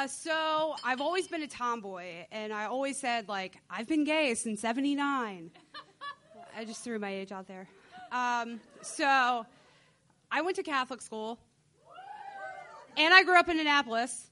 So I've always been a tomboy, and I always said, like, I've been gay since 79. I just threw my age out there. So I went to Catholic school, and I grew up in Annapolis.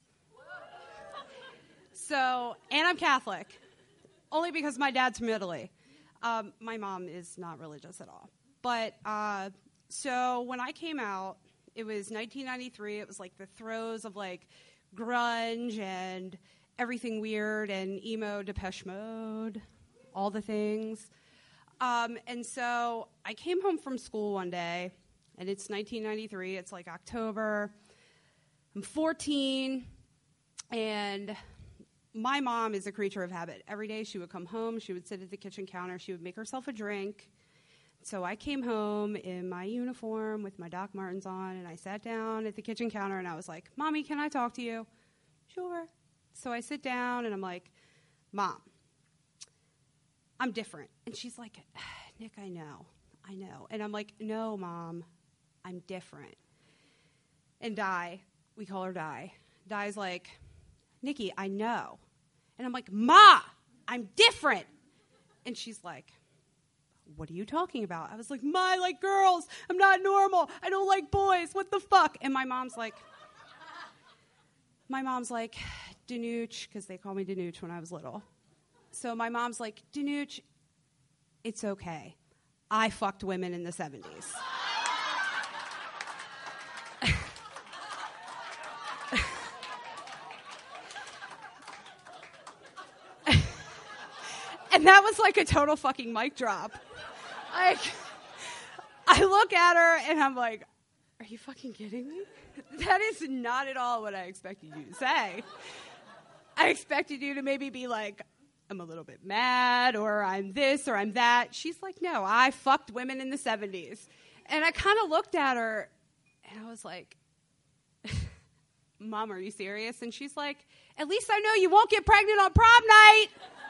So, and I'm Catholic, only because my dad's from Italy. My mom is not religious at all. But, so when I came out, it was 1993. It was like the throes of like grunge and everything weird and emo, Depeche Mode, all the things. And so I came home from school one day, and it's 1993. It's like October. I'm 14, and my mom is a creature of habit. Every day she would come home, she would sit at the kitchen counter, she would make herself a drink. So I came home in my uniform with my Doc Martens on, and I sat down at the kitchen counter, and I was like, Mommy, can I talk to you? Sure. So I sit down, and I'm like, Mom, I'm different. And she's like, Nick, I know. And I'm like, no, Mom, I'm different. And Di, we call her Di. Di's like, Nikki, I know. And I'm like, Ma, I'm different. And she's like, what are you talking about? I was like, Ma, I like girls. I'm not normal. I don't like boys. What the fuck? And my mom's like, Danuch, because they called me Danuch when I was little. So my mom's like, Danuch, it's okay. I fucked women in the 70s. And that was like a total fucking mic drop. Like, I look at her and I'm like, are you fucking kidding me? That is not at all what I expected you to say. I expected you to maybe be like, I'm a little bit mad, or I'm this, or I'm that. She's like, no, I fucked women in the 70s. And I kind of looked at her, and I was like, Mom, are you serious? And she's like, at least I know you won't get pregnant on prom night.